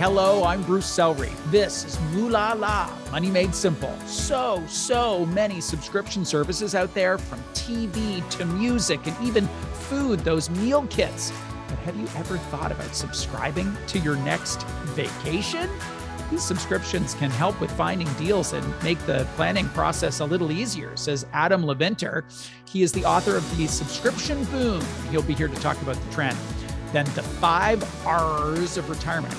Hello, I'm Bruce Selry. This is Moolah La, Money Made Simple. So many subscription services out there, from TV to music and even food, those meal kits. But have you ever thought about subscribing to your next vacation? These subscriptions can help with finding deals and make the planning process a little easier, says Adam Leventer. He is the author of The Subscription Boom. He'll be here to talk about the trend. Then the 5 R's of retirement.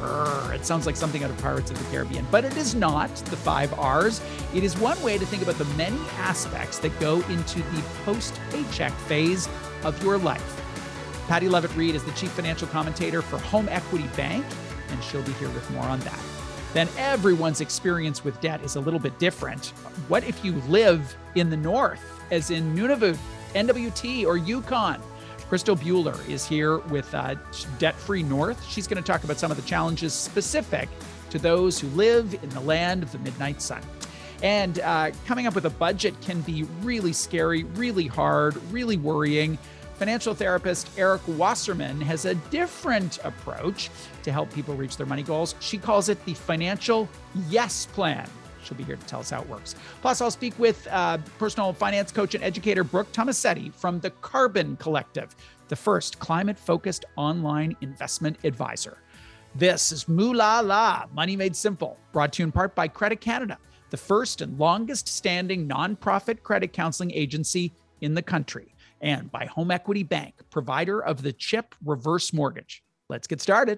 It sounds like something out of Pirates of the Caribbean, but it is not the 5 R's. It is one way to think about the many aspects that go into the post-paycheck phase of your life. Patty Levitt-Reid is the chief financial commentator for Home Equity Bank, and she'll be here with more on that. Then everyone's experience with debt is a little bit different. What if you live in the north, as in Nunavut, NWT, or Yukon? Crystal Bueller is here with Debt Free North. She's going to talk about some of the challenges specific to those who live in the land of the midnight sun. And coming up with a budget can be really scary, really hard, really worrying. Financial therapist Eric Wasserman has a different approach to help people reach their money goals. She calls it the Financial Yes Plan. She'll be here to tell us how it works. Plus, I'll speak with personal finance coach and educator Brooke Tomasetti from the Carbon Collective, the first climate-focused online investment advisor. This is Moolah La, Money Made Simple, brought to you in part by Credit Canada, the first and longest-standing nonprofit credit counseling agency in the country, and by Home Equity Bank, provider of the CHIP reverse mortgage. Let's get started.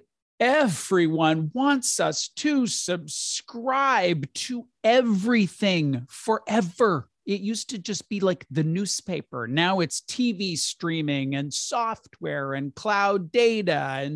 Everyone wants us to subscribe to everything forever. It used to just be like the newspaper. Now it's TV streaming and software and cloud data and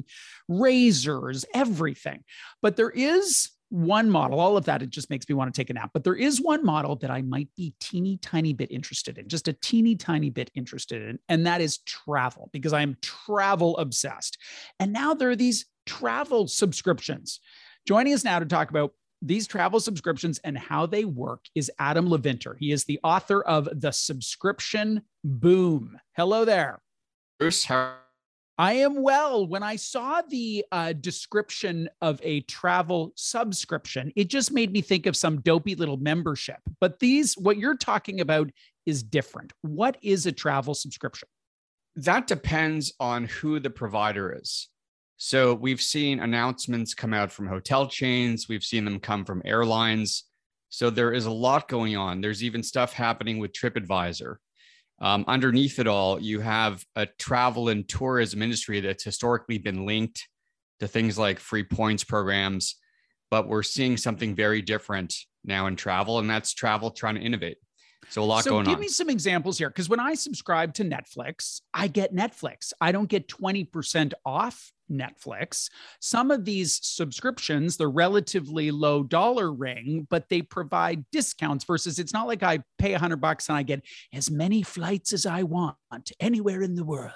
razors, everything. But there is one model, all of that, it just makes me want to take a nap. But there is one model that I might be teeny tiny bit interested in, just a teeny tiny bit interested in, and that is travel, because I am travel obsessed. And now there are these travel subscriptions. Joining us now to talk about these travel subscriptions and how they work is Adam Leventer. He is the author of The Subscription Boom. Hello there. Bruce, how? I am well. When I saw the description of a travel subscription, it just made me think of some dopey little membership. But what you're talking about is different. What is a travel subscription? That depends on who the provider is. So we've seen announcements come out from hotel chains. We've seen them come from airlines. So there is a lot going on. There's even stuff happening with TripAdvisor. Underneath it all, you have a travel and tourism industry that's historically been linked to things like free points programs, but we're seeing something very different now in travel, and that's travel trying to innovate. So a lot going on. So give me some examples here, because when I subscribe to Netflix, I get Netflix. I don't get 20% off Netflix. Some of these subscriptions, they're relatively low dollar ring, but they provide discounts versus it's not like I pay $100 and I get as many flights as I want anywhere in the world.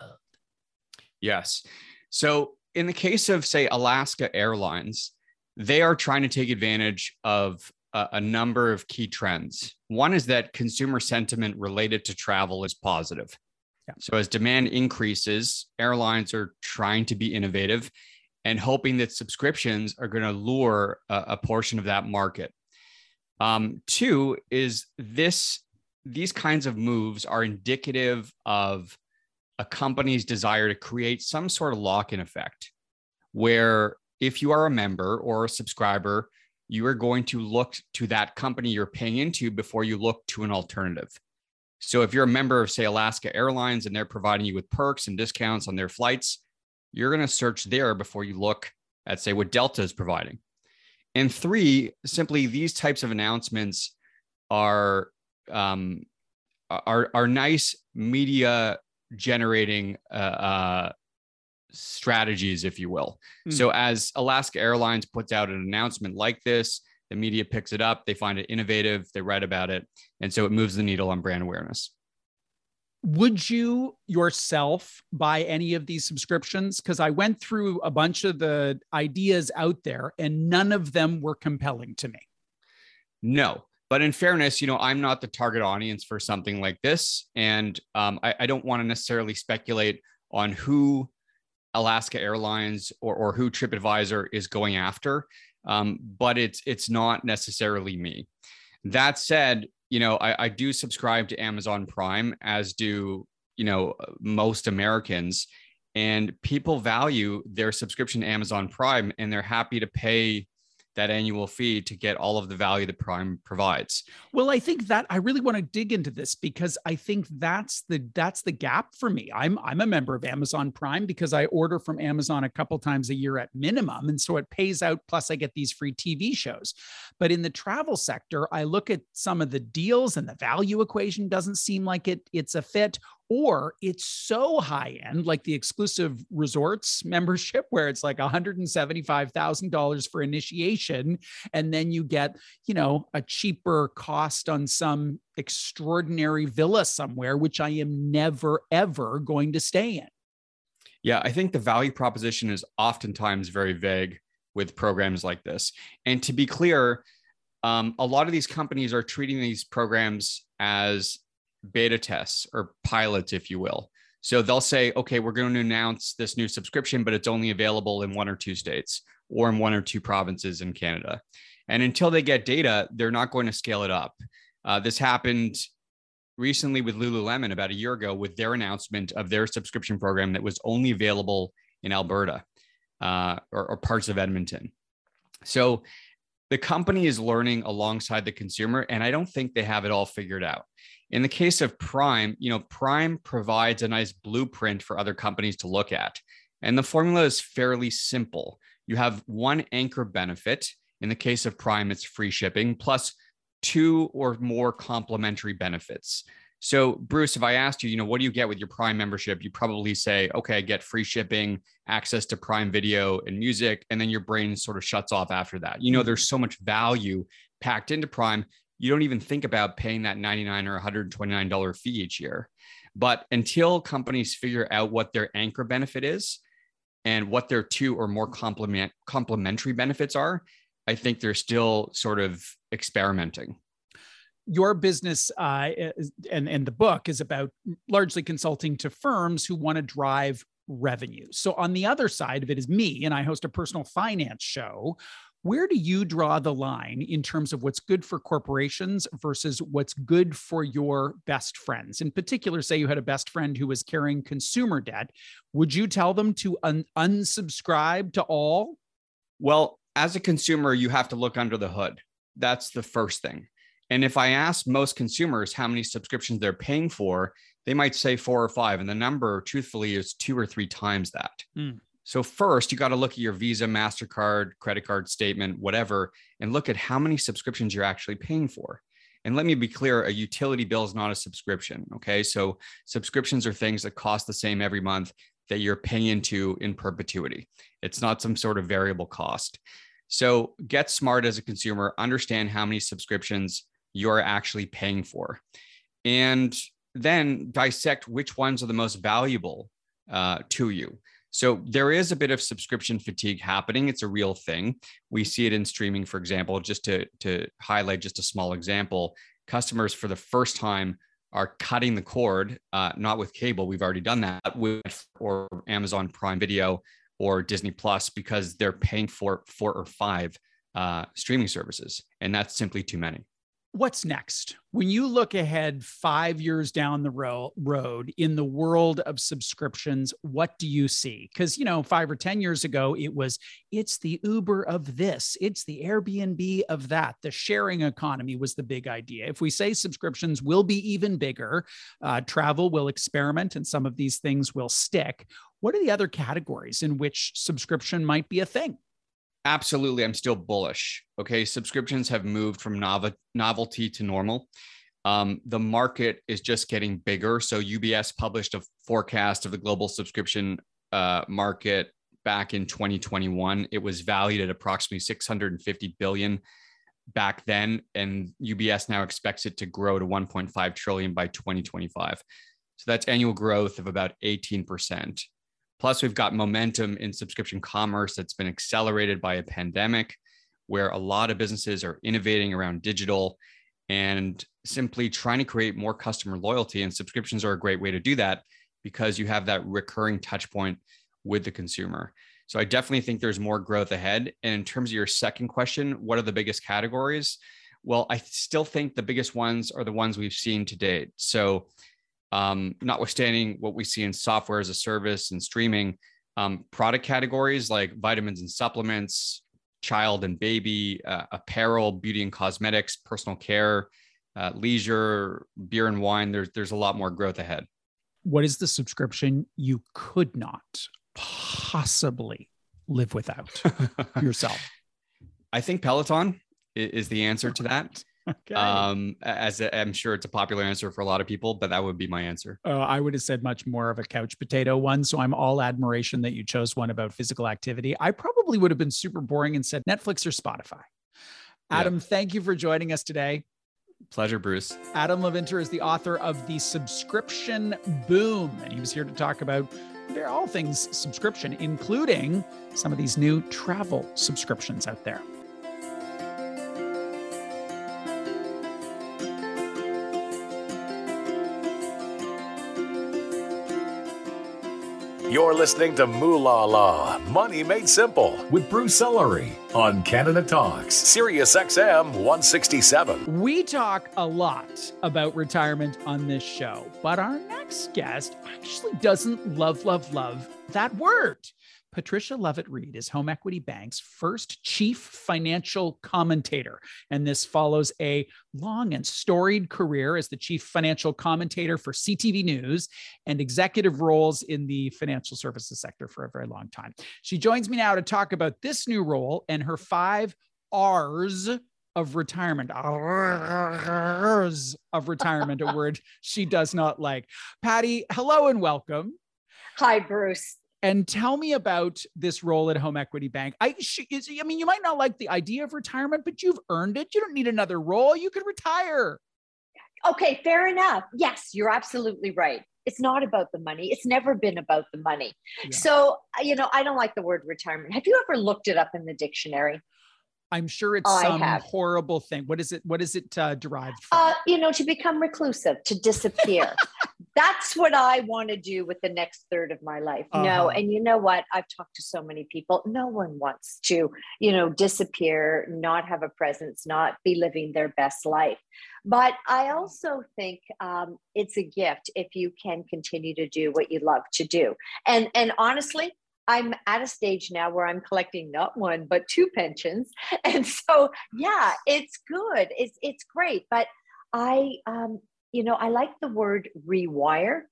Yes. So in the case of, say, Alaska Airlines, they are trying to take advantage of a number of key trends. One is that consumer sentiment related to travel is positive. Yeah. So as demand increases, airlines are trying to be innovative and hoping that subscriptions are going to lure a portion of that market. Two is these kinds of moves are indicative of a company's desire to create some sort of lock-in effect, where if you are a member or a subscriber, you are going to look to that company you're paying into before you look to an alternative. So if you're a member of, say, Alaska Airlines, and they're providing you with perks and discounts on their flights, you're going to search there before you look at, say, what Delta is providing. And three, simply these types of announcements are nice media generating strategies, if you will. So as Alaska Airlines puts out an announcement like this, the media picks it up, they find it innovative, they write about it, and so it moves the needle on brand awareness. Would you yourself buy any of these subscriptions? Because I went through a bunch of the ideas out there and none of them were compelling to me. No, but in fairness, I'm not the target audience for something like this. And I don't want to necessarily speculate on who Alaska Airlines or who TripAdvisor is going after, but it's not necessarily me. That said, I do subscribe to Amazon Prime, as do most Americans, and people value their subscription to Amazon Prime, and they're happy to pay that annual fee to get all of the value that Prime provides. Well, I think that I really want to dig into this because I think that's the gap for me. I'm a member of Amazon Prime because I order from Amazon a couple times a year at minimum, and so it pays out. Plus, I get these free TV shows. But in the travel sector, I look at some of the deals, and the value equation doesn't seem like it's a fit. Or it's so high end, like the exclusive resorts membership, where it's like $175,000 for initiation. And then you get, a cheaper cost on some extraordinary villa somewhere, which I am never, ever going to stay in. Yeah, I think the value proposition is oftentimes very vague with programs like this. And to be clear, a lot of these companies are treating these programs as beta tests or pilots, if you will. So they'll say, okay, we're going to announce this new subscription, but it's only available in 1 or 2 states or in 1 or 2 provinces in Canada. And until they get data, they're not going to scale it up. This happened recently with Lululemon about a year ago with their announcement of their subscription program that was only available in Alberta or parts of Edmonton. So the company is learning alongside the consumer, and I don't think they have it all figured out. In the case of Prime, Prime provides a nice blueprint for other companies to look at. And the formula is fairly simple. You have one anchor benefit. In the case of Prime, it's free shipping plus 2 or more complementary benefits. So Bruce, if I asked you, what do you get with your Prime membership? You probably say, okay, I get free shipping, access to Prime Video and music, and then your brain sort of shuts off after that. There's so much value packed into Prime. You don't even think about paying that $99 or $129 fee each year. But until companies figure out what their anchor benefit is and what their 2 or more complementary benefits are, I think they're still sort of experimenting. Your business and the book is about largely consulting to firms who want to drive revenue. So on the other side of it is me, and I host a personal finance show. Where do you draw the line in terms of what's good for corporations versus what's good for your best friends? In particular, say you had a best friend who was carrying consumer debt. Would you tell them to unsubscribe to all? Well, as a consumer, you have to look under the hood. That's the first thing. And if I ask most consumers how many subscriptions they're paying for, they might say 4 or 5. And the number, truthfully, is 2 or 3 times that. So first, you got to look at your Visa, MasterCard, credit card statement, whatever, and look at how many subscriptions you're actually paying for. And let me be clear, a utility bill is not a subscription, okay? So subscriptions are things that cost the same every month that you're paying into in perpetuity. It's not some sort of variable cost. So get smart as a consumer, understand how many subscriptions you're actually paying for, and then dissect which ones are the most valuable to you. So there is a bit of subscription fatigue happening. It's a real thing. We see it in streaming, for example. Just to highlight just a small example, customers for the first time are cutting the cord, not with cable. We've already done that with or Amazon Prime Video or Disney Plus because they're paying for 4 or 5 streaming services, and that's simply too many. What's next? When you look ahead 5 years down the road in the world of subscriptions, what do you see? Because, 5 or 10 years ago, it's the Uber of this, it's the Airbnb of that. The sharing economy was the big idea. If we say subscriptions will be even bigger, travel will experiment, and some of these things will stick. What are the other categories in which subscription might be a thing? Absolutely. I'm still bullish. Okay. Subscriptions have moved from novelty to normal. The market is just getting bigger. So UBS published a forecast of the global subscription market back in 2021. It was valued at approximately 650 billion back then. And UBS now expects it to grow to 1.5 trillion by 2025. So that's annual growth of about 18%. Plus, we've got momentum in subscription commerce that's been accelerated by a pandemic, where a lot of businesses are innovating around digital and simply trying to create more customer loyalty. And subscriptions are a great way to do that because you have that recurring touch point with the consumer. So I definitely think there's more growth ahead. And in terms of your second question, what are the biggest categories? Well, I still think the biggest ones are the ones we've seen to date. So notwithstanding what we see in software as a service and streaming, product categories like vitamins and supplements, child and baby, apparel, beauty and cosmetics, personal care, leisure, beer and wine, there's a lot more growth ahead. What is the subscription you could not possibly live without yourself? I think Peloton is the answer to that. Okay. As I'm sure it's a popular answer for a lot of people, but that would be my answer. I would have said much more of a couch potato one. So I'm all admiration that you chose one about physical activity. I probably would have been super boring and said Netflix or Spotify. Adam, thank you for joining us today. Pleasure, Bruce. Adam Leventer is the author of The Subscription Boom, and he was here to talk about all things subscription, including some of these new travel subscriptions out there. You're listening to Moolah La, Money Made Simple, with Bruce Ellery on Canada Talks, Sirius XM 167. We talk a lot about retirement on this show, but our next guest actually doesn't love that word. Patricia Levitt-Reid is Home Equity Bank's first chief financial commentator, and this follows a long and storied career as the chief financial commentator for CTV News and executive roles in the financial services sector for a very long time. She joins me now to talk about this new role and her 5 R's of retirement. R's of retirement, a word she does not like. Patty, hello and welcome. Hi, Bruce. And tell me about this role at Home Equity Bank. I mean, you might not like the idea of retirement, but you've earned it. You don't need another role. You could retire. Okay, fair enough. Yes, you're absolutely right. It's not about the money. It's never been about the money. Yeah. So, I don't like the word retirement. Have you ever looked it up in the dictionary? I'm sure it's some horrible thing. What is it derived from? To become reclusive, to disappear. That's what I want to do with the next third of my life. No. And you know what? I've talked to so many people. No one wants to, disappear, not have a presence, not be living their best life. But I also think it's a gift if you can continue to do what you love to do. And honestly, I'm at a stage now where I'm collecting not 1, but 2 pensions. And so, yeah, it's good. It's great. But I like the word rewirement.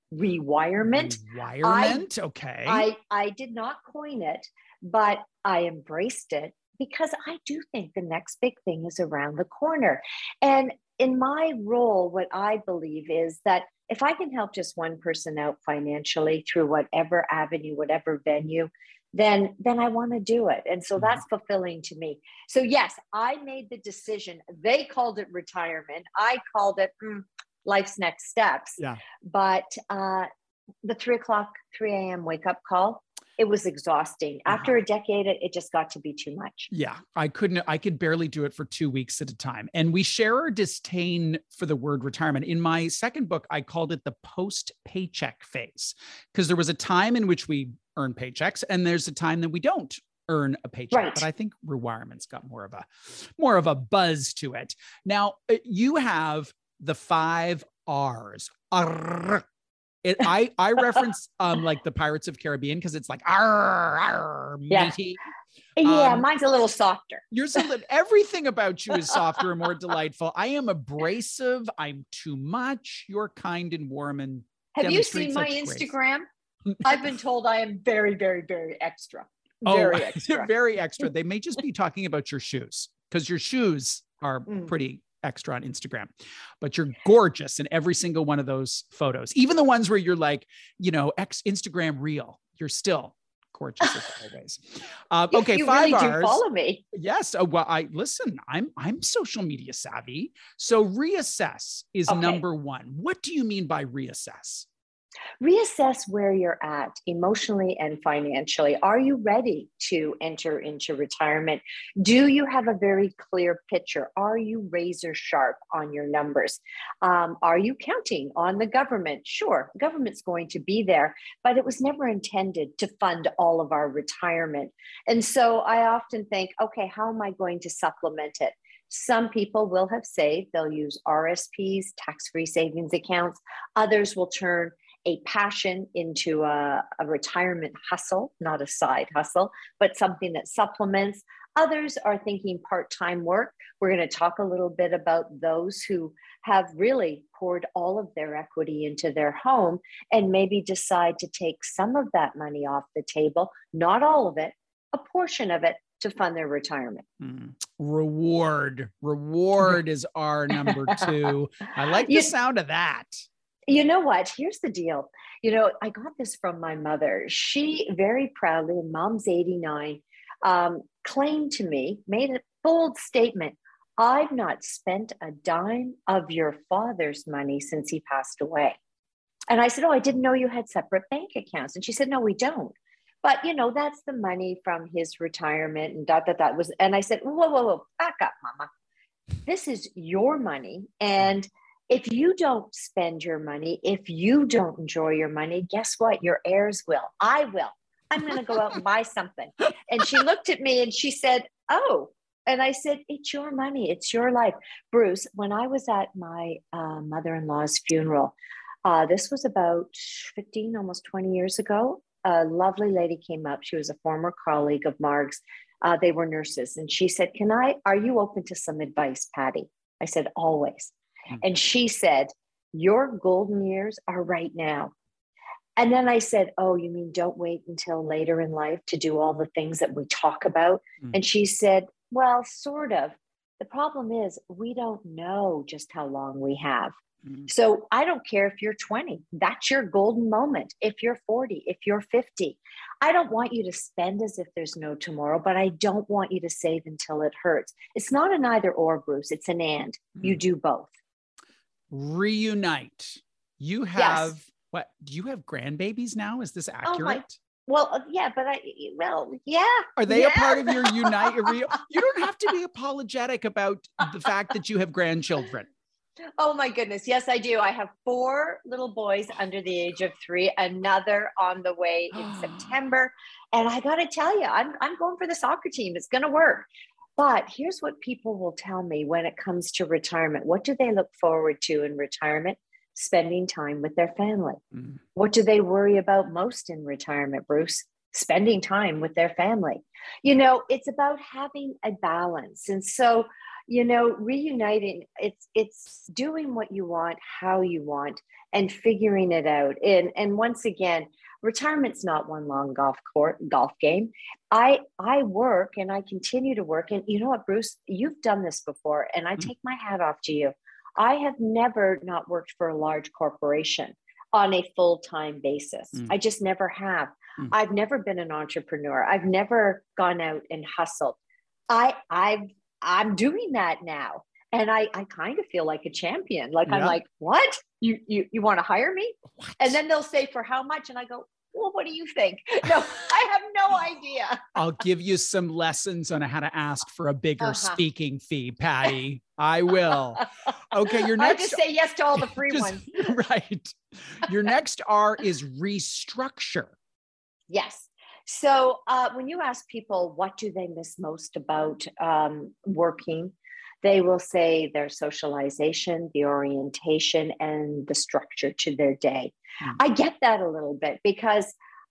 Rewirement? Okay. I did not coin it, but I embraced it because I do think the next big thing is around the corner. And in my role, what I believe is that if I can help just one person out financially through whatever avenue, whatever venue, then I want to do it. And so that's fulfilling to me. So yes, I made the decision. They called it retirement. I called it life's next steps. Yeah. But the 3 a.m. wake up call, it was exhausting. After a decade, it just got to be too much. Yeah, I could barely do it for 2 weeks at a time. And we share our disdain for the word retirement. In my second book, I called it the post-paycheck phase, because there was a time in which we earn paychecks and there's a time that we don't earn a paycheck. Right. But I think rewirement's got more of a buzz to it. Now, you have the 5 R's. I reference like the Pirates of Caribbean because it's like matey. Yeah, mine's a little softer. Everything about you is softer and more delightful. I am abrasive. I'm too much. You're kind and warm and have you seen my Instagram? I've been told I am very, very, very extra. Very extra. Very extra. They may just be talking about your shoes because your shoes are pretty extra on Instagram, but you're gorgeous in every single one of those photos. Even the ones where you're like, Instagram reel, you're still gorgeous as always. Okay. You 5 really R's. Do follow me. Yes. Well, I'm social media savvy. So reassess is number 1. What do you mean by reassess? Reassess where you're at emotionally and financially. Are you ready to enter into retirement? Do you have a very clear picture? Are you razor sharp on your numbers? Are you counting on the government? Sure, the government's going to be there, but it was never intended to fund all of our retirement. And so I often think, okay, how am I going to supplement it? Some people will have saved, they'll use RSPs, tax-free savings accounts. Others will turn a passion into a retirement hustle, not a side hustle, but something that supplements. Others are thinking part-time work. We're going to talk a little bit about those who have really poured all of their equity into their home and maybe decide to take some of that money off the table, not all of it, a portion of it, to fund their retirement. Reward is our number 2. I like the sound of that. You know what? Here's the deal. I got this from my mother. She very proudly, and Mom's 89, claimed to me, made a bold statement. I've not spent a dime of your father's money since he passed away. And I said, oh, I didn't know you had separate bank accounts. And she said, no, we don't. But, that's the money from his retirement and that was. And I said, whoa, back up, Mama. This is your money. And if you don't spend your money, if you don't enjoy your money, guess what? Your heirs will. I will. I'm going to go out and buy something. And she looked at me and she said, oh. And I said, it's your money. It's your life. Bruce, when I was at my mother-in-law's funeral, this was about 15, almost 20 years ago, a lovely lady came up. She was a former colleague of Marg's. They were nurses. And she said, are you open to some advice, Patty? I said, always. And she said, your golden years are right now. And then I said, oh, you mean don't wait until later in life to do all the things that we talk about? And she said, well, sort of. The problem is we don't know just how long we have. So I don't care if you're 20, that's your golden moment. If you're 40, if you're 50, I don't want you to spend as if there's no tomorrow, but I don't want you to save until it hurts. It's not an either or, Bruce. It's an and. You do both. Reunite. You have, what, do you have grandbabies now? Is this accurate? Well, yeah, but yeah. Are they a part of your Unite? You don't have to be apologetic about the fact that you have grandchildren. Oh my goodness. Yes, I do. I have 4 little boys under the age of 3, another on the way in September. And I got to tell you, I'm going for the soccer team. It's going to work. But here's what people will tell me when it comes to retirement. What do they look forward to in retirement? Spending time with their family. What do they worry about most in retirement, Bruce? Spending time with their family. It's about having a balance. And so, reuniting, it's doing what you want, how you want, and figuring it out. And once again, retirement's not one long golf game. I work and I continue to work. And you know what, Bruce, you've done this before, and I take my hat off to you. I have never not worked for a large corporation on a full-time basis. I just never have. I've never been an entrepreneur. I've never gone out and hustled. I'm doing that now. And I kind of feel like a champion. Like, I'm like, what? You want to hire me? What? And then they'll say, for how much? And I go, well, what do you think? No, I have no idea. I'll give you some lessons on how to ask for a bigger speaking fee, Patty. I will. Okay, your next. I just say yes to all the free ones. Right. Your next R is restructure. Yes. So when you ask people, what do they miss most about working? They will say their socialization, the orientation, and the structure to their day. I get that a little bit because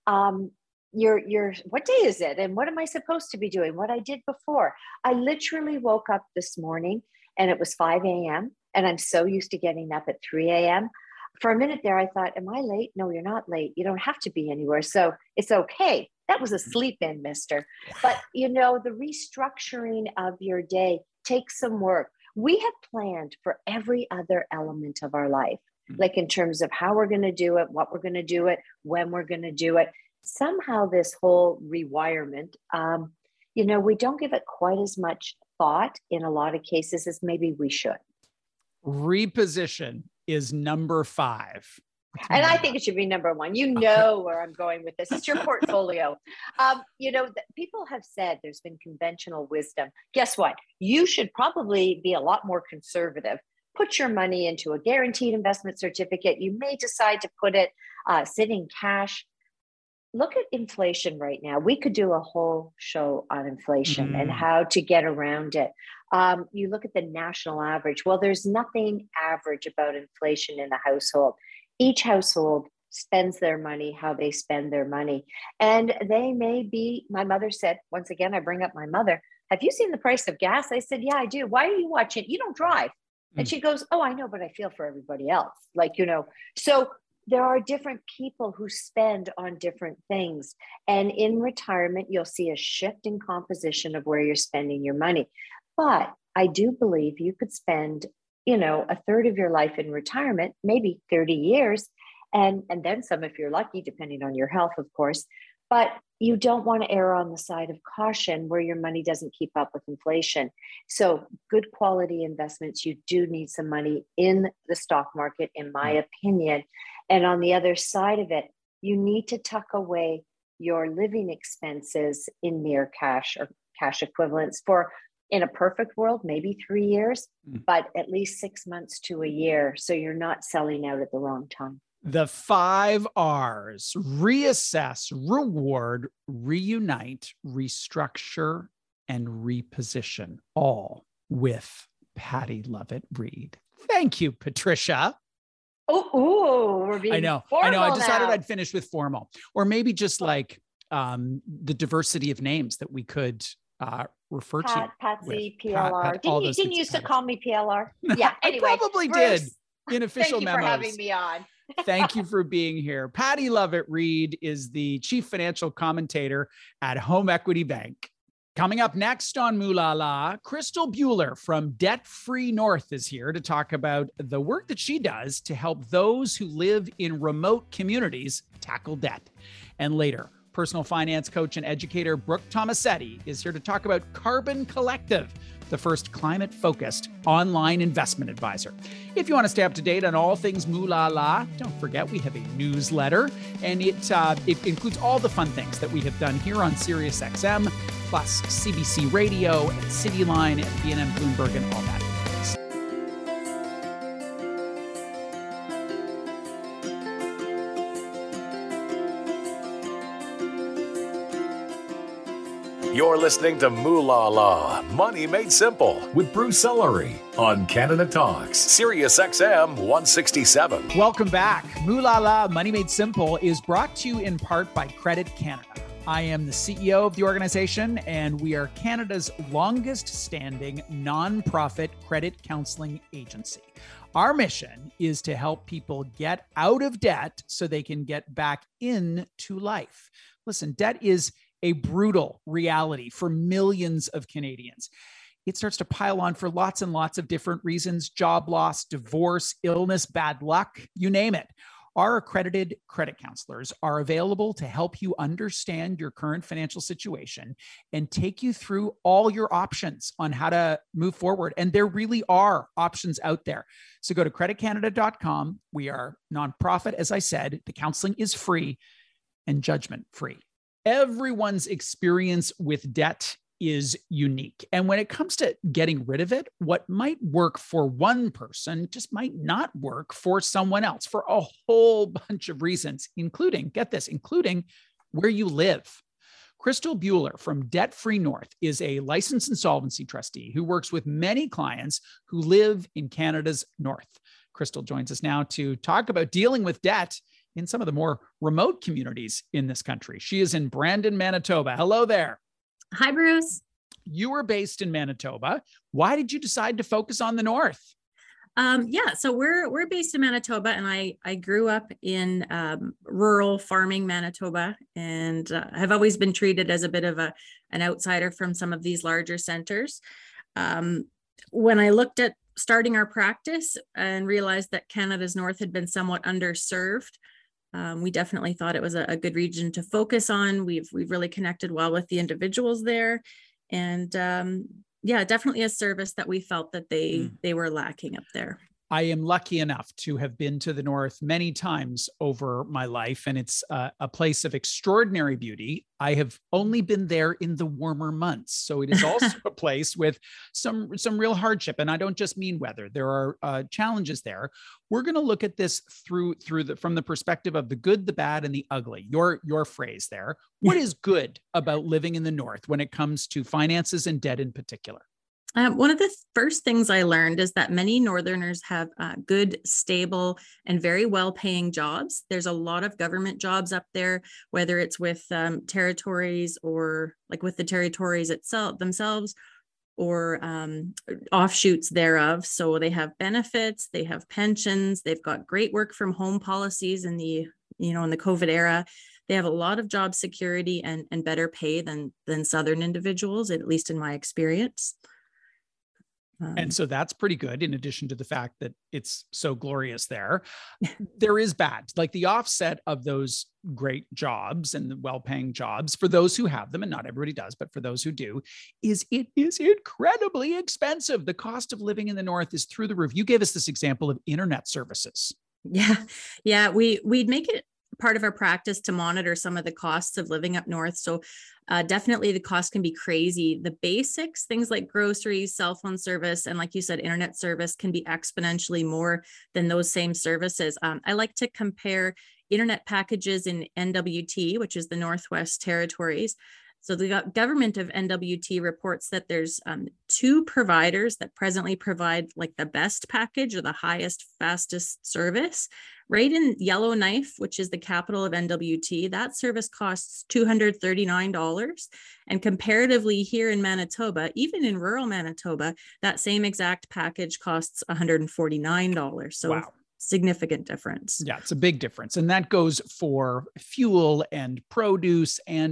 you're what day is it? And what am I supposed to be doing? What I did before. I literally woke up this morning and it was 5 a.m. and I'm so used to getting up at 3 a.m. For a minute there, I thought, am I late? No, you're not late. You don't have to be anywhere. So it's okay. That was a sleep in, mister. But, the restructuring of your day takes some work. We have planned for every other element of our life, like in terms of how we're going to do it, what we're going to do it, when we're going to do it. Somehow this whole rewirement, we don't give it quite as much thought in a lot of cases as maybe we should. Reposition is number 5. And I think it should be number one. You know where I'm going with this. It's your portfolio. People have said there's been conventional wisdom. Guess what? You should probably be a lot more conservative. Put your money into a guaranteed investment certificate. You may decide to put it sit in cash. Look at inflation right now. We could do a whole show on inflation and how to get around it. You look at the national average. Well, there's nothing average about inflation in a household. Each household spends their money how they spend their money. And they may be, my mother said, once again, I bring up my mother, have you seen the price of gas? I said, yeah, I do. Why are you watching? You don't drive. And she goes, oh, I know, but I feel for everybody else. So there are different people who spend on different things. And in retirement, you'll see a shift in composition of where you're spending your money. But I do believe you could spend, a third of your life in retirement, maybe 30 years, and then some if you're lucky, depending on your health, of course. But you don't want to err on the side of caution where your money doesn't keep up with inflation. So good quality investments, you do need some money in the stock market, in my opinion. And on the other side of it, you need to tuck away your living expenses in near cash or cash equivalents for, in a perfect world, maybe 3 years, but at least 6 months to a year. So you're not selling out at the wrong time. The 5 R's: reassess, reward, reunite, restructure, and reposition, all with Patty Lovett-Reed. Thank you, Patricia. We're being formal. I decided I'd finish with formal, or maybe just like the diversity of names that we could refer to. Patsy, PLR. Didn't you used to call me PLR? Yeah. Anyway, I probably did in official memos. Thank you for having me on. Thank you for being here. Patty Lovett-Reed is the chief financial commentator at Home Equity Bank. Coming up next on Moolah La, Crystal Bueller from Debt Free North is here to talk about the work that she does to help those who live in remote communities tackle debt. And later, personal finance coach and educator Brooke Tomasetti is here to talk about Carbon Collective, the first climate-focused online investment advisor. If you want to stay up to date on all things Moolah La, don't forget we have a newsletter, and it includes all the fun things that we have done here on SiriusXM, plus CBC Radio and CityLine and BNN Bloomberg and all that. You're listening to Moolah La, Money Made Simple, with Bruce Ellery on Canada Talks, SiriusXM 167. Welcome back. Moolah La, Money Made Simple is brought to you in part by Credit Canada. I am the CEO of the organization, and we are Canada's longest-standing nonprofit credit counseling agency. Our mission is to help people get out of debt so they can get back into life. Listen, debt is a brutal reality for millions of Canadians. It starts to pile on for lots and lots of different reasons: job loss, divorce, illness, bad luck, you name it. Our accredited credit counselors are available to help you understand your current financial situation and take you through all your options on how to move forward. And there really are options out there. So go to creditcanada.com. We are nonprofit, as I said. The counseling is free and judgment free. Everyone's experience with debt is unique. And when it comes to getting rid of it, what might work for one person just might not work for someone else for a whole bunch of reasons, including, get this, including where you live. Crystal Bueller from Debt Free North is a licensed insolvency trustee who works with many clients who live in Canada's north. Crystal joins us now to talk about dealing with debt in some of the more remote communities in this country. She is in Brandon, Manitoba. Hello there. Hi, Bruce. You were based in Manitoba. Why did you decide to focus on the north? So we're based in Manitoba, and I grew up in rural farming Manitoba, and have always been treated as a bit of an outsider from some of these larger centers. When I looked at starting our practice and realized that Canada's north had been somewhat underserved, we definitely thought it was a good region to focus on. We've really connected well with the individuals there, and definitely a service that we felt that they were lacking up there. I am lucky enough to have been to the North many times over my life, and it's a place of extraordinary beauty. I have only been there in the warmer months, so it is also a place with some real hardship. And I don't just mean weather; there are challenges there. We're going to look at this from the perspective of the good, the bad, and the ugly. Your phrase there. What is good about living in the North when it comes to finances and debt in particular? One of the first things I learned is that many Northerners have good, stable, and very well-paying jobs. There's a lot of government jobs up there, whether it's with territories or like with the territories themselves or offshoots thereof. So they have benefits, they have pensions, they've got great work from home policies in the COVID era. They have a lot of job security and better pay than Southern individuals, at least in my experience. And so that's pretty good, in addition to the fact that it's so glorious there. There is bad, like the offset of those great jobs and the well-paying jobs for those who have them, and not everybody does, but for those who do, is it is incredibly expensive. The cost of living in the North is through the roof. You gave us this example of internet services. Yeah. We'd make it part of our practice to monitor some of the costs of living up north. So definitely the cost can be crazy. The basics, things like groceries, cell phone service, and like you said, internet service can be exponentially more than those same services. I like to compare internet packages in NWT, which is the Northwest Territories. So the government of NWT reports that there's 2 providers that presently provide like the best package or the highest, fastest service. Right in Yellowknife, which is the capital of NWT, that service costs $239. And comparatively here in Manitoba, even in rural Manitoba, that same exact package costs $149. So wow. Significant difference. Yeah, it's a big difference. And that goes for fuel and produce and.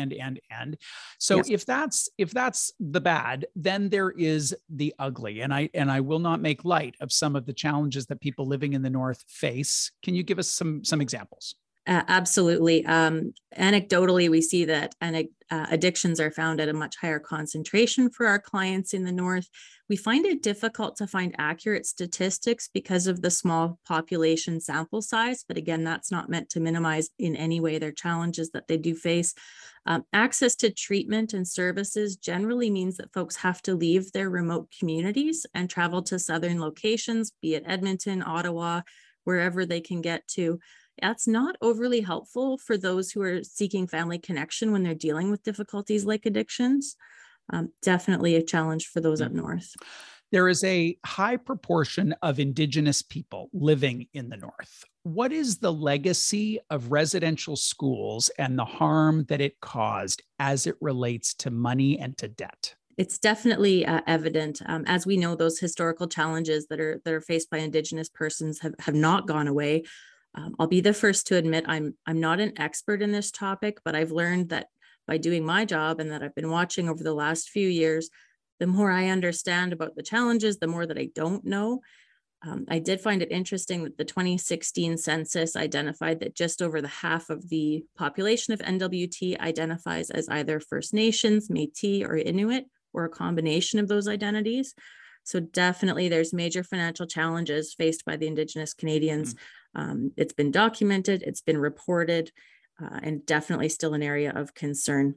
So yes. if that's the bad, then there is the ugly. And I will not make light of some of the challenges that people living in the North face. Can you give us some examples? Absolutely. Anecdotally, we see that addictions are found at a much higher concentration for our clients in the North. We find it difficult to find accurate statistics because of the small population sample size. But again, that's not meant to minimize in any way their challenges that they do face. Access to treatment and services generally means that folks have to leave their remote communities and travel to southern locations, be it Edmonton, Ottawa, wherever they can get to. That's not overly helpful for those who are seeking family connection when they're dealing with difficulties like addictions. Definitely a challenge for those up north. There is a high proportion of Indigenous people living in the North. What is the legacy of residential schools and the harm that it caused as it relates to money and to debt? It's definitely evident. As we know, those historical challenges that are faced by Indigenous persons have not gone away. I'll be the first to admit I'm not an expert in this topic, but I've learned that by doing my job and that I've been watching over the last few years, the more I understand about the challenges, the more that I don't know. I did find it interesting that the 2016 census identified that just over the half of the population of NWT identifies as either First Nations, Métis, or Inuit, or a combination of those identities. So definitely there's major financial challenges faced by the Indigenous Canadians. It's been documented, it's been reported, and definitely still an area of concern.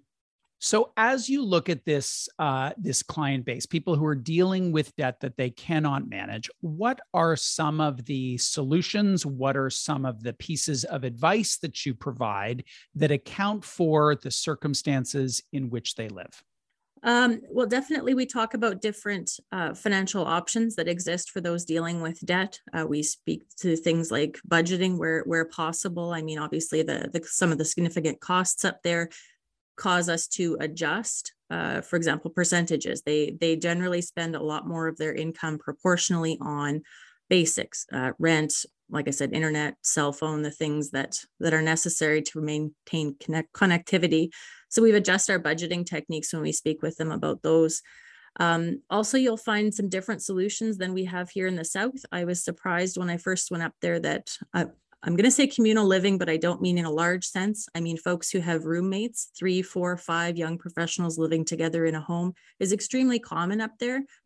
So as you look at this client base, people who are dealing with debt that they cannot manage, what are some of the solutions? What are some of the pieces of advice that you provide that account for the circumstances in which they live? Well, definitely we talk about different financial options that exist for those dealing with debt. We speak to things like budgeting where possible. I mean, obviously some of the significant costs up there cause us to adjust, for example, percentages. They generally spend a lot more of their income proportionally on basics, rent, like I said, internet, cell phone, the things that are necessary to maintain connectivity. So we've adjusted our budgeting techniques when we speak with them about those. Also, you'll find some different solutions than we have here in the South. I was surprised when I first went up there that I'm going to say communal living, but I don't mean in a large sense. I mean, folks who have roommates, 3, 4, 5 young professionals living together in a home is extremely common up there,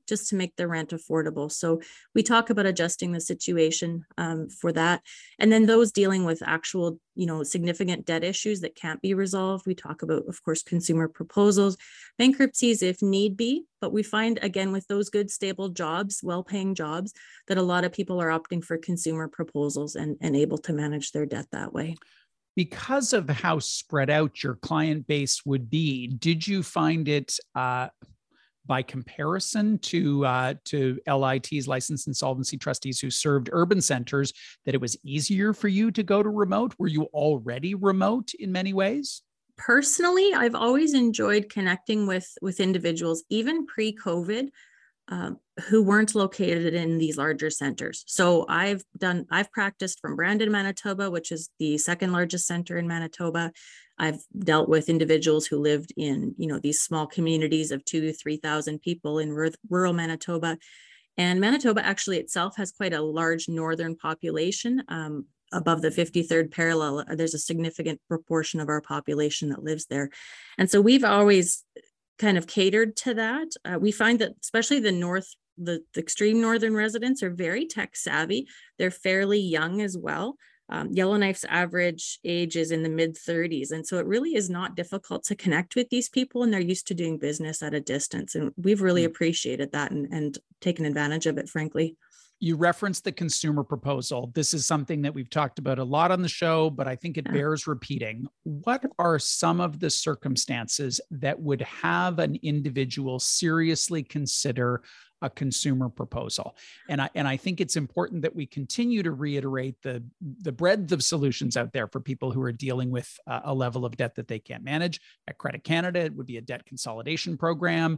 just to make the rent affordable. So we talk about adjusting the situation for that. And then those dealing with actual, significant debt issues that can't be resolved. We talk about, of course, consumer proposals, bankruptcies if need be. But we find, again, with those good, stable jobs, well-paying jobs, that a lot of people are opting for consumer proposals and able to manage their debt that way. Because of how spread out your client base would be, did you find it by comparison to LIT's, licensed insolvency trustees who served urban centers, that it was easier for you to go to remote? Were you already remote in many ways? Personally, I've always enjoyed connecting with individuals, even pre-COVID, who weren't located in these larger centers. So I've practiced from Brandon, Manitoba, which is the second largest center in Manitoba. I've dealt with individuals who lived in, these small communities of 2,000 to 3,000 people in rural Manitoba. And Manitoba actually itself has quite a large northern population. Above the 53rd parallel, there's a significant proportion of our population that lives there. And so we've always kind of catered to that. We find that especially the extreme northern residents are very tech savvy. They're fairly young as well. Yellowknife's average age is in the mid-30s. And so it really is not difficult to connect with these people, and they're used to doing business at a distance. And we've really appreciated that and taken advantage of it, frankly. You referenced the consumer proposal. This is something that we've talked about a lot on the show, but I think it bears repeating. What are some of the circumstances that would have an individual seriously consider a consumer proposal? And I think it's important that we continue to reiterate the breadth of solutions out there for people who are dealing with a level of debt that they can't manage. At Credit Canada, it would be a debt consolidation program.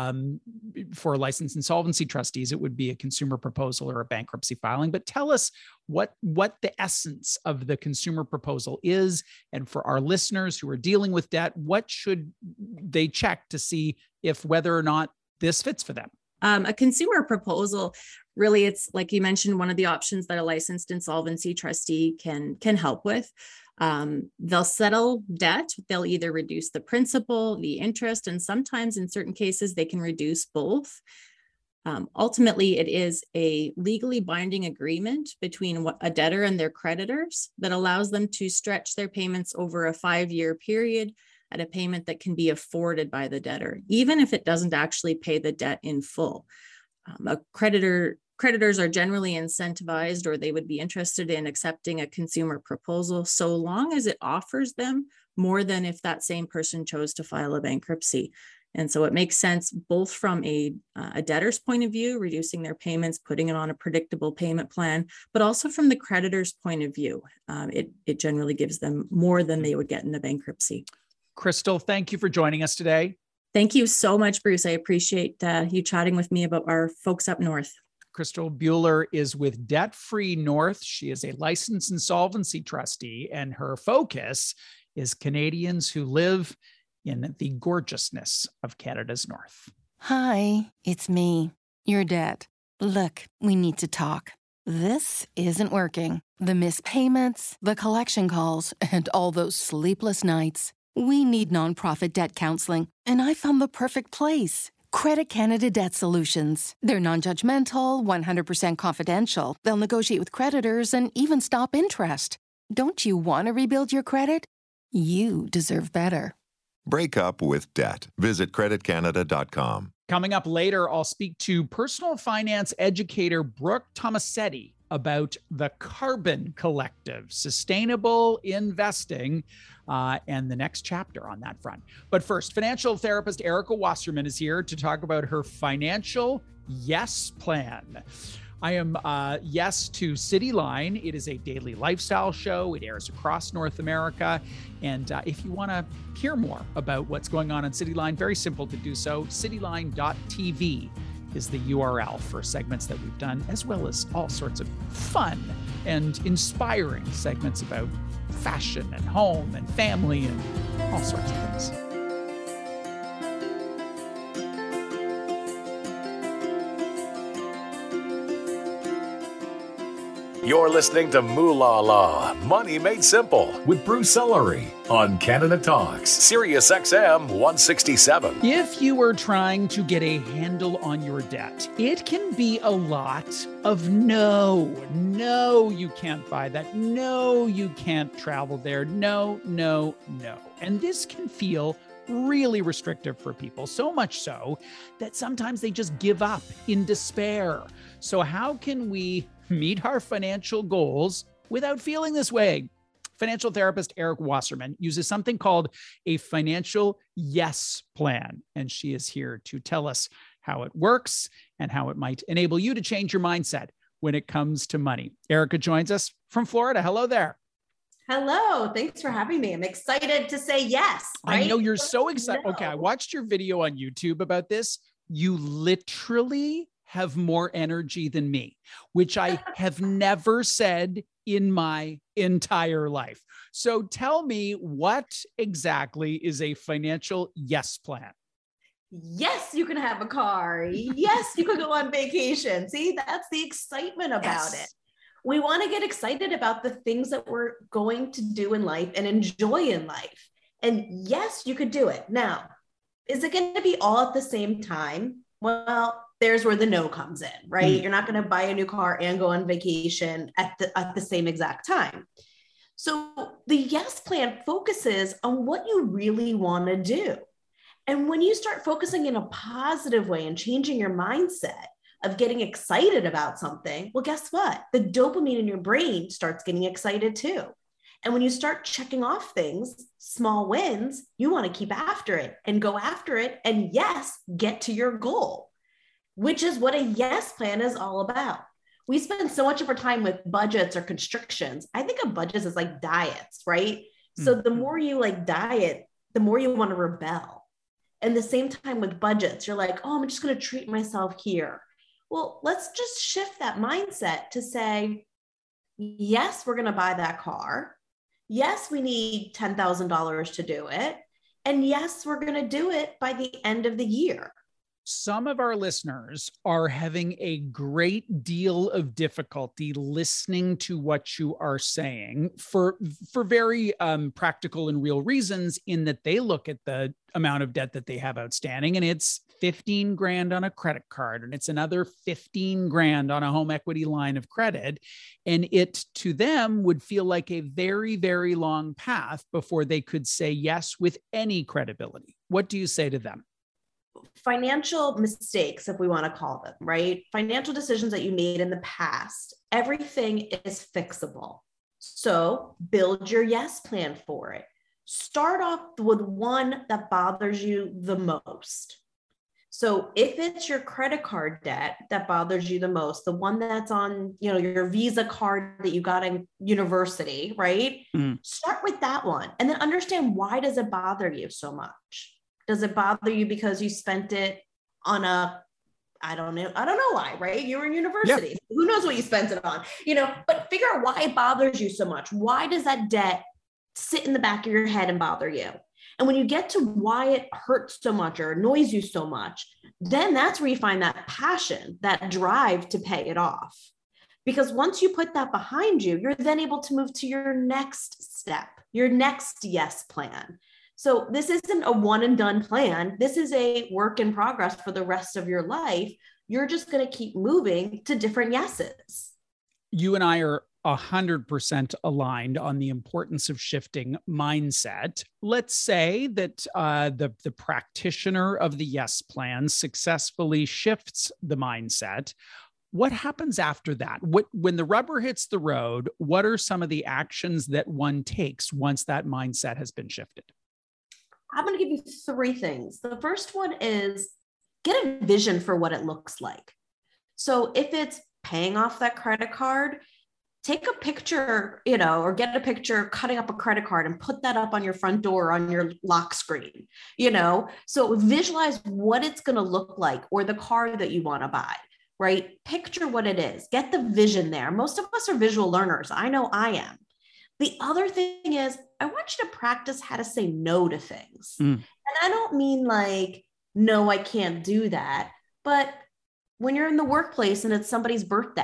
For licensed insolvency trustees, it would be a consumer proposal or a bankruptcy filing. But tell us what the essence of the consumer proposal is. And for our listeners who are dealing with debt, what should they check to see if whether or not this fits for them? A consumer proposal, really, it's like you mentioned, one of the options that a licensed insolvency trustee can help with. They'll settle debt. They'll either reduce the principal, the interest, and sometimes in certain cases, they can reduce both. Ultimately, it is a legally binding agreement between a debtor and their creditors that allows them to stretch their payments over a 5-year period at a payment that can be afforded by the debtor, even if it doesn't actually pay the debt in full. Creditors are generally incentivized, or they would be interested in accepting a consumer proposal so long as it offers them more than if that same person chose to file a bankruptcy. And so it makes sense both from a debtor's point of view, reducing their payments, putting it on a predictable payment plan, but also from the creditor's point of view. It generally gives them more than they would get in a bankruptcy. Crystal, thank you for joining us today. Thank you so much, Bruce. I appreciate you chatting with me about our folks up north. Crystal Buehler is with Debt Free North. She is a licensed insolvency trustee, and her focus is Canadians who live in the gorgeousness of Canada's north. Hi, it's me, your debt. Look, we need to talk. This isn't working. The missed payments, the collection calls, and all those sleepless nights. We need nonprofit debt counseling, and I found the perfect place. Credit Canada Debt Solutions. They're non-judgmental, 100% confidential. They'll negotiate with creditors and even stop interest. Don't you want to rebuild your credit? You deserve better. Break up with debt. Visit creditcanada.com. Coming up later, I'll speak to personal finance educator Brooke Tomasetti about the Carbon Collective, sustainable investing, and the next chapter on that front. But first, financial therapist Erica Wasserman is here to talk about her financial yes plan. I am yes to Cityline. It is a daily lifestyle show. It airs across North America. And if you want to hear more about what's going on Cityline, very simple to do so. Cityline.tv is the URL for segments that we've done, as well as all sorts of fun and inspiring segments about fashion and home and family and all sorts of things. You're listening to Moolah La, Money Made Simple with Bruce Ellery on Canada Talks, Sirius XM 167. If you are trying to get a handle on your debt, it can be a lot of no, you can't buy that. No, you can't travel there. No. And this can feel really restrictive for people, so much so that sometimes they just give up in despair. So how can we meet our financial goals without feeling this way? Financial therapist Eric Wasserman uses something called a financial yes plan, and she is here to tell us how it works and how it might enable you to change your mindset when it comes to money. Erica joins us from Florida. Hello there. Hello. Thanks for having me. I'm excited to say yes. Right? I know you're so excited. Okay, I watched your video on YouTube about this. You literally have more energy than me, which I have never said in my entire life. So tell me, what exactly is a financial yes plan? Yes, you can have a car. Yes, you can go on vacation. See, that's the excitement about it. We want to get excited about the things that we're going to do in life and enjoy in life. And yes, you could do it. Now, is it going to be all at the same time? Well, there's where the no comes in, right? You're not going to buy a new car and go on vacation at the same exact time. So the yes plan focuses on what you really want to do. And when you start focusing in a positive way and changing your mindset of getting excited about something, well, guess what? The dopamine in your brain starts getting excited too. And when you start checking off things, small wins, you want to keep after it and go after it. And yes, get to your goal, which is what a yes plan is all about. We spend so much of our time with budgets or constrictions. I think of budgets as like diets, right? So the more you like diet, the more you want to rebel. And the same time with budgets, you're like, oh, I'm just going to treat myself here. Well, let's just shift that mindset to say, yes, we're going to buy that car. Yes, we need $10,000 to do it. And yes, we're going to do it by the end of the year. Some of our listeners are having a great deal of difficulty listening to what you are saying for very practical and real reasons, in that they look at the amount of debt that they have outstanding, and it's 15 grand on a credit card, and it's another 15 grand on a home equity line of credit. And it, to them, would feel like a very, very long path before they could say yes with any credibility. What do you say to them? Financial mistakes, if we want to call them, right? Financial decisions that you made in the past, everything is fixable. So build your yes plan for it. Start off with one that bothers you the most. So if it's your credit card debt that bothers you the most, the one that's on, your Visa card that you got in university, right? Start with that one and then understand, why does it bother you so much? Does it bother you because you spent it on I don't know why, right? You were in university. Yeah. Who knows what you spent it on, but figure out why it bothers you so much. Why does that debt sit in the back of your head and bother you? And when you get to why it hurts so much or annoys you so much, then that's where you find that passion, that drive to pay it off. Because once you put that behind you, you're then able to move to your next step, your next yes plan. So this isn't a one and done plan. This is a work in progress for the rest of your life. You're just going to keep moving to different yeses. You and I are 100% aligned on the importance of shifting mindset. Let's say that the practitioner of the yes plan successfully shifts the mindset. What happens after that? When the rubber hits the road, what are some of the actions that one takes once that mindset has been shifted? I'm going to give you three things. The first one is get a vision for what it looks like. So if it's paying off that credit card, take a picture, or get a picture cutting up a credit card and put that up on your front door on your lock screen, so visualize what it's going to look like, or the car that you want to buy, right? Picture what it is, get the vision there. Most of us are visual learners. I know I am. The other thing is, I want you to practice how to say no to things. And I don't mean like, no, I can't do that. But when you're in the workplace and it's somebody's birthday,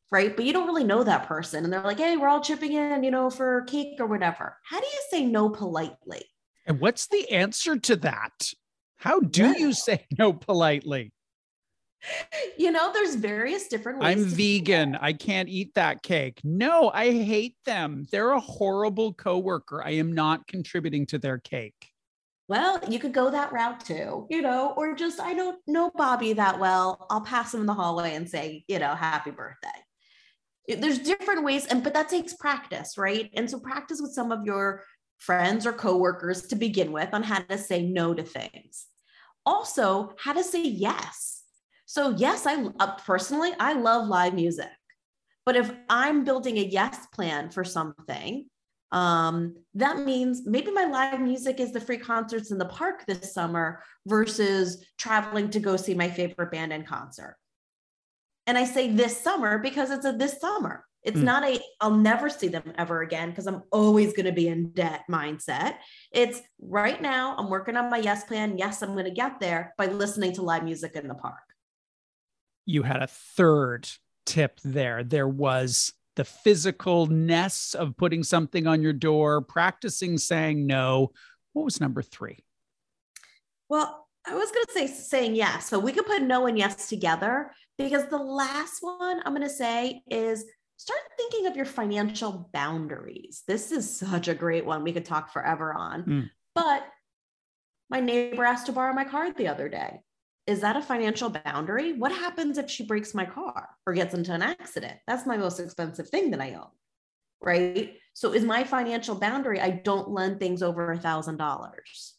right? But you don't really know that person. And they're like, hey, we're all chipping in, for cake or whatever. How do you say no politely? And what's the answer to that? How do you say no politely? There's various different ways. I'm vegan. I can't eat that cake. No, I hate them. They're a horrible coworker. I am not contributing to their cake. Well, you could go that route too, or just, I don't know Bobby that well. I'll pass him in the hallway and say, happy birthday. There's different ways, but that takes practice, right? And so practice with some of your friends or coworkers to begin with on how to say no to things. Also, how to say yes. So yes, personally, I love live music, but if I'm building a yes plan for something, that means maybe my live music is the free concerts in the park this summer versus traveling to go see my favorite band in concert. And I say this summer because it's this summer. It's not I'll never see them ever again because I'm always going to be in debt mindset. It's right now I'm working on my yes plan. Yes, I'm going to get there by listening to live music in the park. You had a third tip there. There was the physicalness of putting something on your door, practicing saying no. What was number 3? Well, I was going to say saying yes. So we could put no and yes together because the last one I'm going to say is start thinking of your financial boundaries. This is such a great one we could talk forever on. But my neighbor asked to borrow my car the other day. Is that a financial boundary? What happens if she breaks my car or gets into an accident? That's my most expensive thing that I own, right? So is my financial boundary, I don't lend things over $1,000.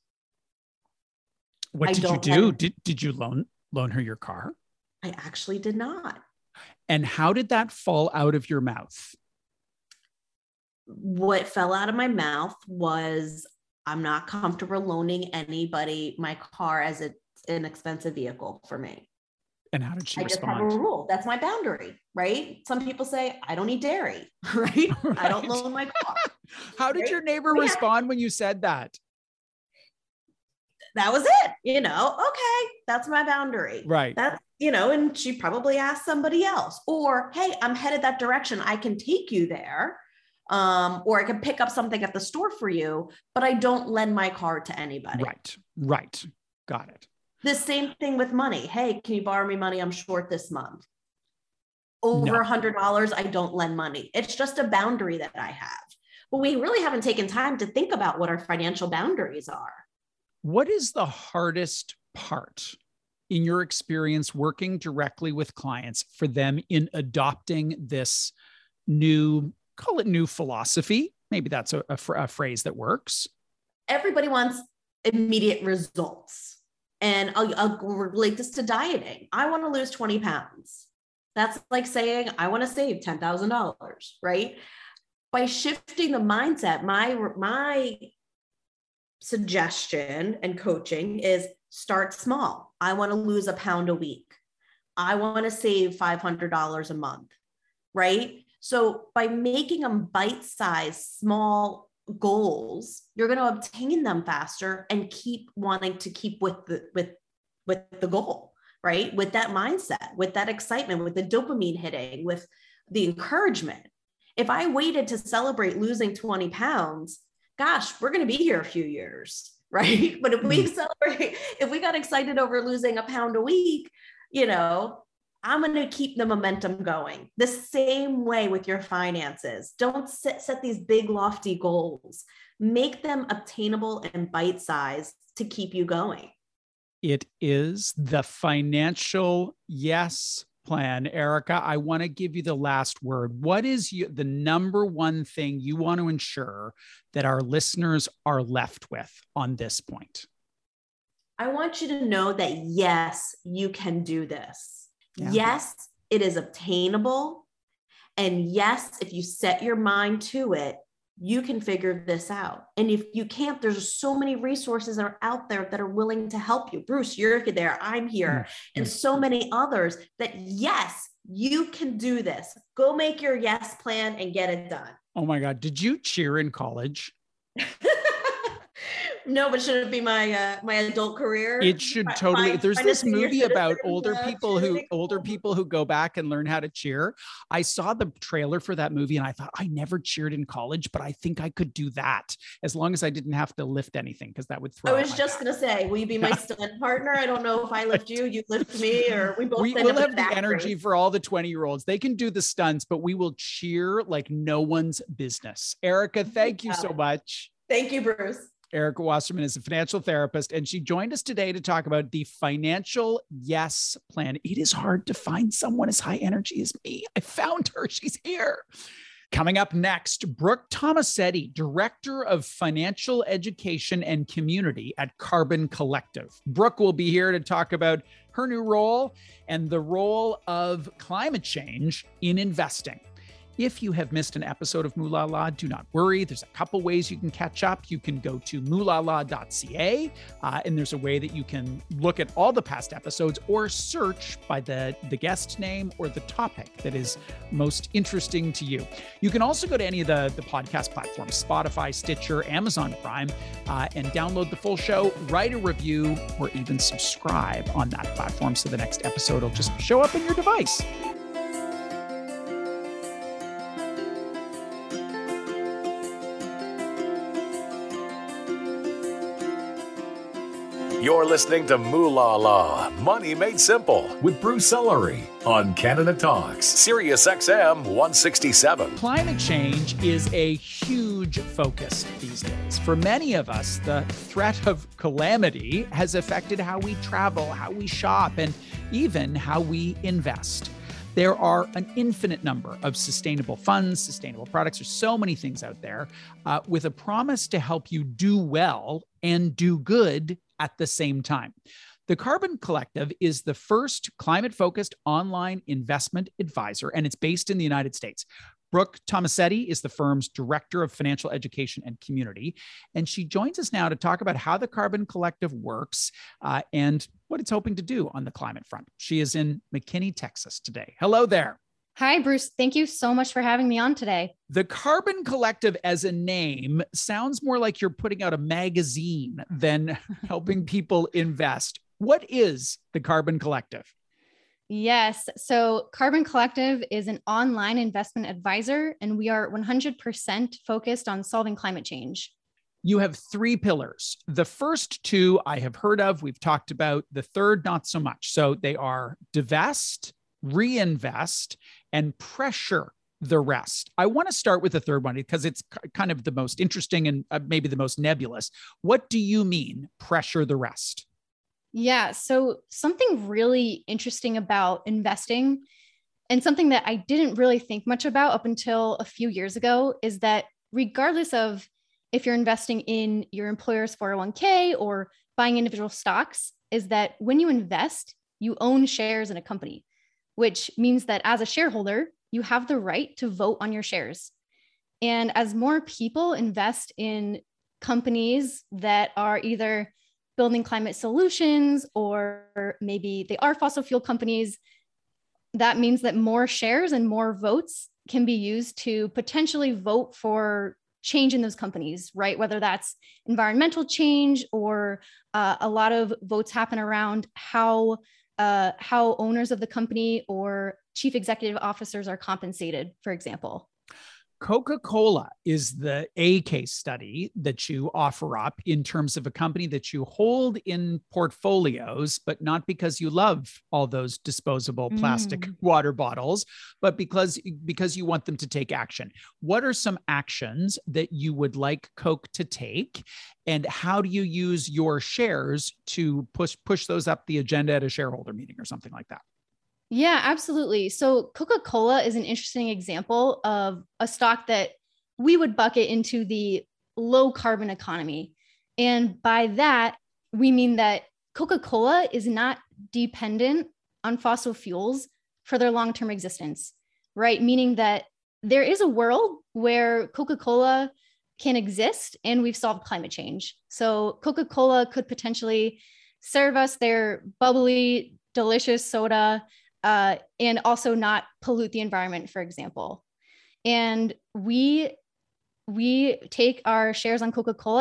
What did you do? Did you loan her your car? I actually did not. And how did that fall out of your mouth? What fell out of my mouth was, I'm not comfortable loaning anybody my car as an expensive vehicle for me. And how did she respond? I just have a rule. That's my boundary, right? Some people say, I don't eat dairy, right? I don't loan my car. How did your neighbor respond when you said that? That was it, okay, that's my boundary. Right. That's, and she probably asked somebody else, or, hey, I'm headed that direction. I can take you there. Or I can pick up something at the store for you, but I don't lend my car to anybody. Right. Got it. The same thing with money. Hey, can you borrow me money? I'm short this month. Over $100, I don't lend money. It's just a boundary that I have. But we really haven't taken time to think about what our financial boundaries are. What is the hardest part in your experience working directly with clients for them in adopting this new, call it new philosophy? Maybe that's a phrase that works. Everybody wants immediate results. And I'll relate this to dieting. I want to lose 20 pounds. That's like saying, I want to save $10,000, right? By shifting the mindset, my suggestion and coaching is start small. I want to lose a pound a week. I want to save $500 a month, right? So by making them bite-sized, small goals, you're going to obtain them faster and keep wanting to keep with the goal, right? With that mindset, with that excitement, with the dopamine hitting, with the encouragement. If I waited to celebrate losing 20 pounds, gosh, we're going to be here a few years, right? But if we got excited over losing a pound a week, I'm going to keep the momentum going. The same way with your finances. Don't set these big, lofty goals. Make them obtainable and bite-sized to keep you going. It is the financial yes plan. Erica, I want to give you the last word. What is the number one thing you want to ensure that our listeners are left with on this point? I want you to know that, yes, you can do this. Yeah. Yes, it is obtainable. And yes, if you set your mind to it, you can figure this out. And if you can't, there's so many resources that are out there that are willing to help you. Bruce, you're there, I'm here, and so many others that, yes, you can do this. Go make your yes plan and get it done. Oh my God. Did you cheer in college? No, but should it be my my adult career? It should totally. There's this movie about older people people who go back and learn how to cheer. I saw the trailer for that movie and I thought, I never cheered in college, but I think I could do that as long as I didn't have to lift anything, because that would throw. I was just going to say, will you be my stunt partner? I don't know if I lift you, you lift me, or we both. We'll have the energy for all the 20-year-olds. They can do the stunts, but we will cheer like no one's business. Erica, thank you so much. Thank you, Bruce. Erica Wasserman is a financial therapist, and she joined us today to talk about the Financial Yes Plan. It is hard to find someone as high energy as me. I found her. She's here. Coming up next, Brooke Tomasetti, Director of Financial Education and Community at Carbon Collective. Brooke will be here to talk about her new role and the role of climate change in investing. If you have missed an episode of Moolah La, do not worry. There's a couple ways you can catch up. You can go to moolahla.ca, and there's a way that you can look at all the past episodes or search by the guest name or the topic that is most interesting to you. You can also go to any of the podcast platforms, Spotify, Stitcher, Amazon Prime, and download the full show, write a review, or even subscribe on that platform so the next episode will just show up in your device. You're listening to Moolah La, Money Made Simple, with Bruce Ellery on Canada Talks, Sirius XM 167. Climate change is a huge focus these days. For many of us, the threat of calamity has affected how we travel, how we shop, and even how we invest. There are an infinite number of sustainable funds, sustainable products. There's so many things out there with a promise to help you do well and do good at the same time. The Carbon Collective is the first climate-focused online investment advisor, and it's based in the United States. Brooke Tomasetti is the firm's Director of Financial Education and Community, and she joins us now to talk about how the Carbon Collective works and what it's hoping to do on the climate front. She is in McKinney, Texas today. Hello there. Hi, Bruce. Thank you so much for having me on today. The Carbon Collective as a name sounds more like you're putting out a magazine than helping people invest. What is the Carbon Collective? Yes. So Carbon Collective is an online investment advisor, and we are 100% focused on solving climate change. You have three pillars. The first two I have heard of, we've talked about. The third, not so much. So they are divest, reinvest, and pressure the rest. I want to start with the third one because it's kind of the most interesting and maybe the most nebulous. What do you mean, pressure the rest? Yeah. So something really interesting about investing, and something that I didn't really think much about up until a few years ago, is that regardless of if you're investing in your employer's 401k or buying individual stocks, is that when you invest, you own shares in a company, which means that as a shareholder, you have the right to vote on your shares. And as more people invest in companies that are either building climate solutions or maybe they are fossil fuel companies, that means that more shares and more votes can be used to potentially vote for change in those companies, right? Whether that's environmental change or a lot of votes happen around how owners of the company or chief executive officers are compensated, for example. Coca-Cola is the A case study that you offer up in terms of a company that you hold in portfolios, but not because you love all those disposable plastic water bottles, but because you want them to take action. What are some actions that you would like Coke to take? And how do you use your shares to push those up the agenda at a shareholder meeting or something like that? Yeah, absolutely. So Coca-Cola is an interesting example of a stock that we would bucket into the low carbon economy. And by that, we mean that Coca-Cola is not dependent on fossil fuels for their long-term existence, right? Meaning that there is a world where Coca-Cola can exist and we've solved climate change. So Coca-Cola could potentially serve us their bubbly, delicious soda, and also not pollute the environment, for example. And we take our shares on Coca-Cola, and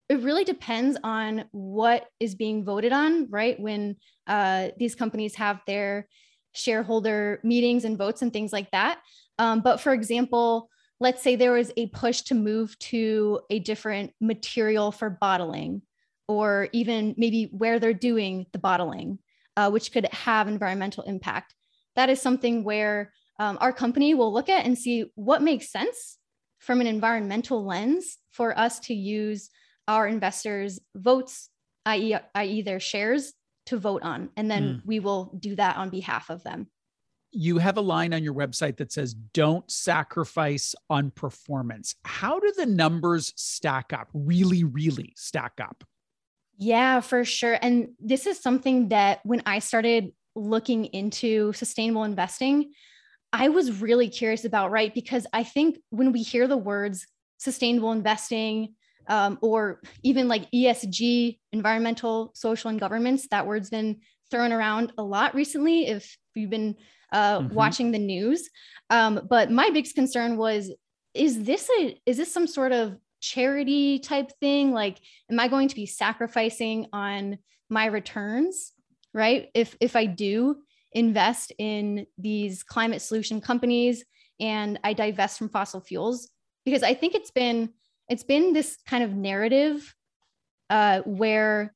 it really depends on what is being voted on, right? When these companies have their shareholder meetings and votes and things like that. But for example, let's say there was a push to move to a different material for bottling, or even maybe where they're doing the bottling, which could have environmental impact. That is something where our company will look at and see what makes sense from an environmental lens for us to use our investors' votes, i.e. their shares, to vote on. And then we will do that on behalf of them. You have a line on your website that says, don't sacrifice on performance. How do the numbers stack up? Really stack up? Yeah, for sure. And this is something that when I started looking into sustainable investing, I was really curious about, right? Because I think when we hear the words sustainable investing, or even like ESG, environmental, social, and governance, that word's been thrown around a lot recently, if you've been watching the news. But my biggest concern was, is this some sort of charity type thing? Like, am I going to be sacrificing on my returns, right? If I do invest in these climate solution companies and I divest from fossil fuels? Because I think it's been this kind of narrative where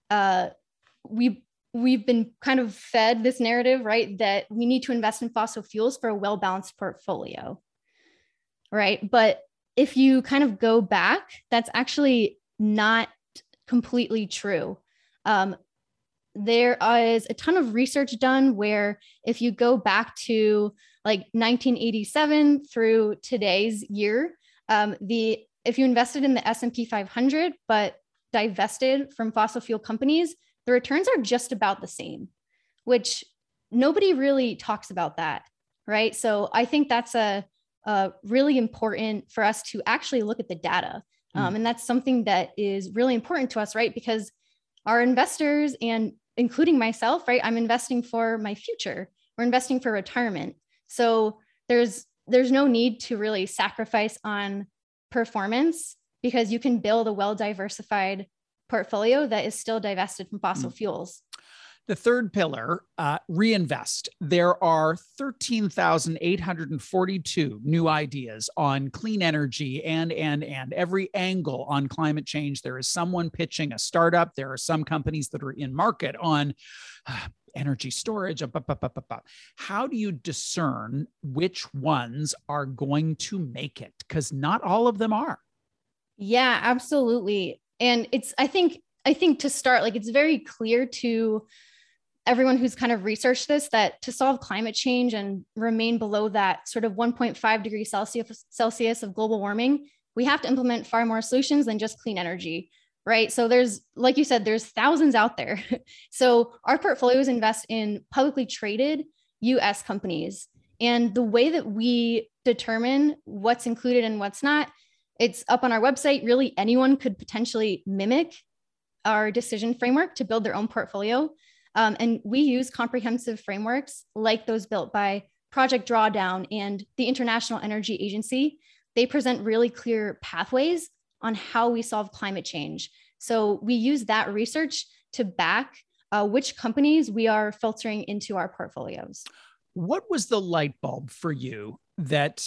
we've been kind of fed this narrative, right, that we need to invest in fossil fuels for a well-balanced portfolio, right? But if you kind of go back, that's actually not completely true. There is a ton of research done where if you go back to like 1987 through today's year, if you invested in the S&P 500, but divested from fossil fuel companies, the returns are just about the same, which nobody really talks about that, right? So I think that's a really important for us to actually look at the data. And that's something that is really important to us, right? Because our investors, and including myself, right, I'm investing for my future. We're investing for retirement. So there's no need to really sacrifice on performance, because you can build a well-diversified portfolio that is still divested from fossil fuels. The third pillar, reinvest. There are 13,842 new ideas on clean energy and every angle on climate change. There is someone pitching a startup. There are some companies that are in market on energy storage. How do you discern which ones are going to make it? Because not all of them are. Yeah, absolutely. And I think to start, like, it's very clear to everyone who's kind of researched this that to solve climate change and remain below that sort of 1.5 degrees Celsius of global warming, we have to implement far more solutions than just clean energy, right? So there's, like you said, there's thousands out there. So our portfolios invest in publicly traded US companies. And the way that we determine what's included and what's not, it's up on our website. Really, anyone could potentially mimic our decision framework to build their own portfolio. And we use comprehensive frameworks like those built by Project Drawdown and the International Energy Agency. They present really clear pathways on how we solve climate change. So we use that research to back which companies we are filtering into our portfolios. What was the light bulb for you that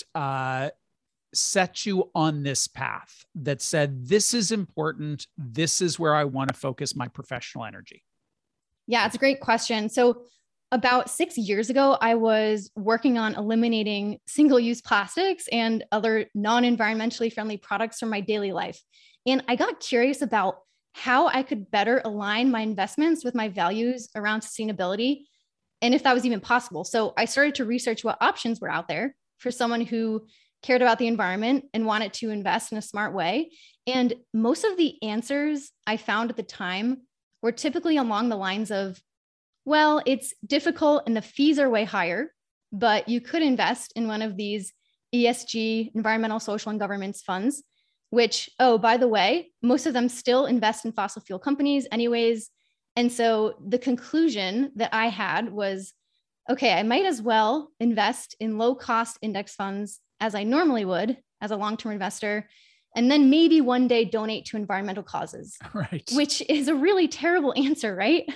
set you on this path, that said, this is important, this is where I want to focus my professional energy? Yeah, it's a great question. So about 6 years ago, I was working on eliminating single-use plastics and other non-environmentally friendly products from my daily life. And I got curious about how I could better align my investments with my values around sustainability, and if that was even possible. So I started to research what options were out there for someone who cared about the environment and wanted to invest in a smart way. And most of the answers I found at the time were typically along the lines of, well, it's difficult and the fees are way higher, but you could invest in one of these ESG, environmental, social, and governance funds, which, oh, by the way, most of them still invest in fossil fuel companies anyways. And so the conclusion that I had was, okay, I might as well invest in low cost index funds as I normally would as a long-term investor. and then maybe one day donate to environmental causes, Right. Which is a really terrible answer, right?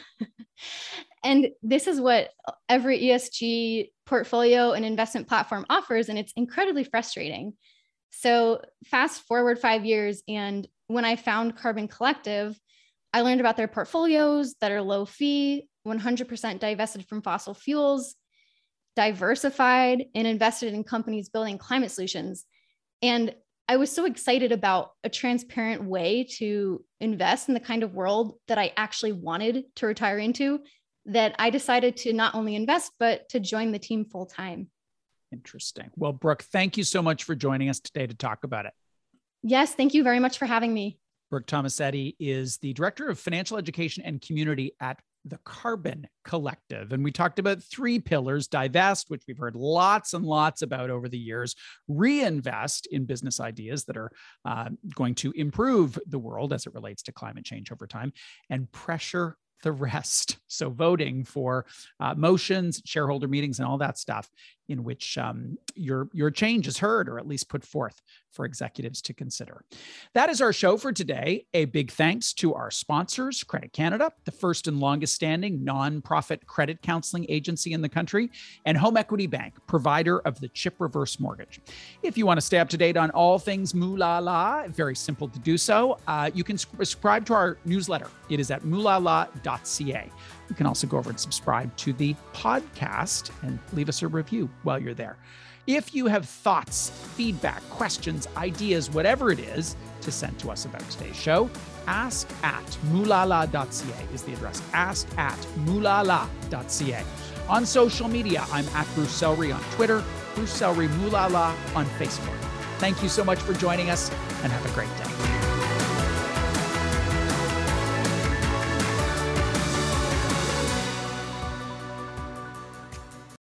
And this is what every ESG portfolio and investment platform offers, and it's incredibly frustrating. So fast forward 5 years, and when I found Carbon Collective, I learned about their portfolios that are low fee, 100% divested from fossil fuels, diversified, and invested in companies building climate solutions. And I was so excited about a transparent way to invest in the kind of world that I actually wanted to retire into, that I decided to not only invest, but to join the team full time. Interesting. Well, Brooke, thank you so much for joining us today to talk about it. Yes, thank you very much for having me. Brooke Tomasetti is the Director of Financial Education and Community at the Carbon Collective. And we talked about 3 pillars: divest, which we've heard lots and lots about over the years; reinvest in business ideas that are going to improve the world as it relates to climate change over time; and pressure the rest. So voting for motions, shareholder meetings, and all that stuff in which your change is heard, or at least put forth for executives to consider. That is our show for today. A big thanks to our sponsors, Credit Canada, the first and longest standing nonprofit credit counseling agency in the country, and Home Equity Bank, provider of the Chip Reverse Mortgage. If you want to stay up to date on all things Moolala, very simple to do so. You can subscribe to our newsletter. It is at moolala.ca. You can also go over and subscribe to the podcast and leave us a review while you're there. If you have thoughts, feedback, questions, ideas, whatever it is to send to us about today's show, ask@moolala.ca is the address. ask@moolala.ca. On social media, I'm at Bruce Sellery on Twitter, Bruce Sellery Moolala on Facebook. Thank you so much for joining us, and have a great day.